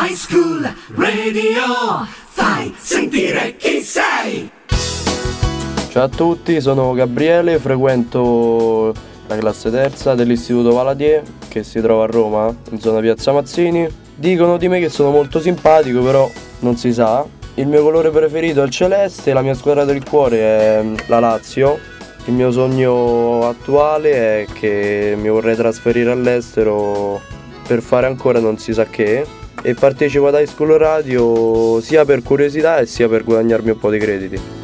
High School Radio, fai sentire chi sei. Ciao a tutti, sono Gabriele, frequento la classe terza dell'Istituto Valadier che si trova a Roma, in zona Piazza Mazzini. Dicono di me che sono molto simpatico, però non si sa. Il mio colore preferito è il celeste, la mia squadra del cuore è la Lazio. Il mio sogno attuale è che mi vorrei trasferire all'estero per fare ancora non si sa che, e partecipo ad High School Radio sia per curiosità e sia per guadagnarmi un po' di crediti.